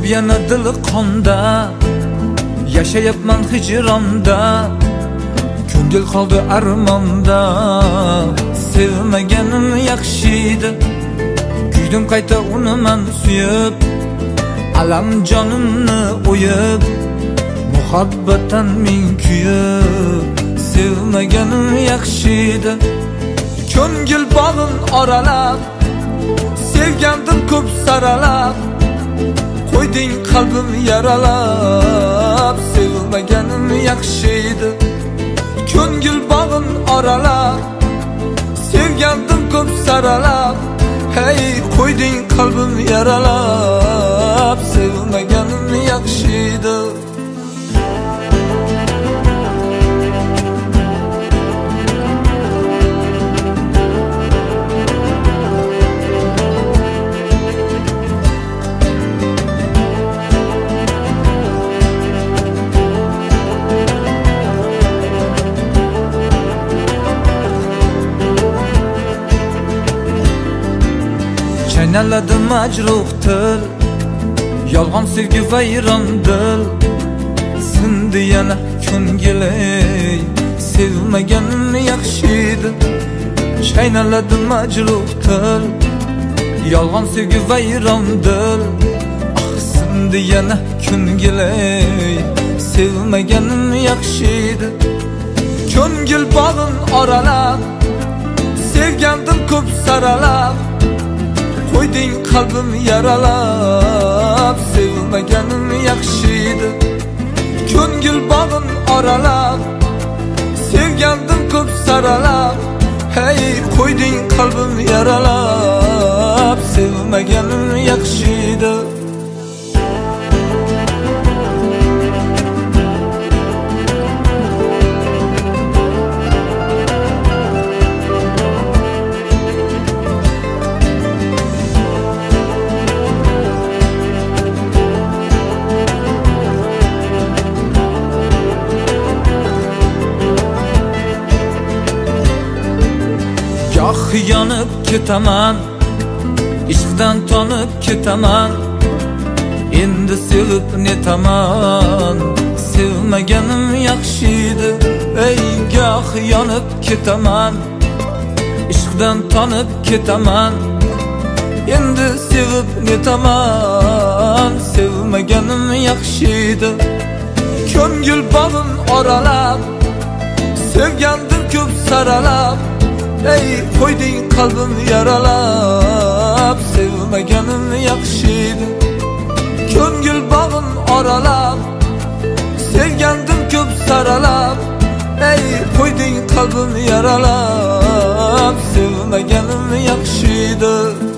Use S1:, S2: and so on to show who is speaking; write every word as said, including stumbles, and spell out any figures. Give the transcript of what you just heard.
S1: Ko'p yana dil qonda, yashayapman hijronda, ko'ngil qoldi armonda. Sevmaganim yaxshi edi, kuydim qayta uni men suyib, alam jonimni o'yib, muhabbatan men kuyib. Sevmaganim yaxshi edi, ko'ngil bog'in oralab, sevgandim ko'p saralab, qo'yding qalbim yaralab. Sevmaganim yaxshi edi, ko'ngil bog'in oralab, sevgandim ko'p saralab, hey qo'yding qalbim yaralab. Sevmaganim yaxshi edi. Chaynaladi majruh til, yolg'on sevgi vayron dil. Sindi yana ko'ngil, sevmaganim yaxshi edi. Chaynaladi majruh til, yolg'on sevgi vayron dil. Ah, sindi yana ko'ngil, sevmaganim yaxshi edi. Ko'ngil bog'in oralab, sevgandim ko'p saralab, qo'yding qalbim yaralab. Sevmaganim yaxshi edi, ko'ngil bog'in oralab, sevgandim ko'p saralab, hey qo'yding qalbim yaralab. Sevmaganim yaxshi edi. Goh yonib ketaman, ishqdan tonib ketaman, endi sevib netaman. Sevmaganim yaxshi edi, ey goh yonib ketaman, ishqdan tonib ketaman, endi sevib netaman. Sevmaganim yaxshi edi, ko'ngil bog'in oralab, sevgandim ko'p saralab, ey qo'yding qalbim yaralab. Sevmaganim yaxshi edi, ko'ngil bog'in oralab, sevgandim ko'p saralab, ey qo'yding qalbim yaralab. Sevmaganim yaxshi edi.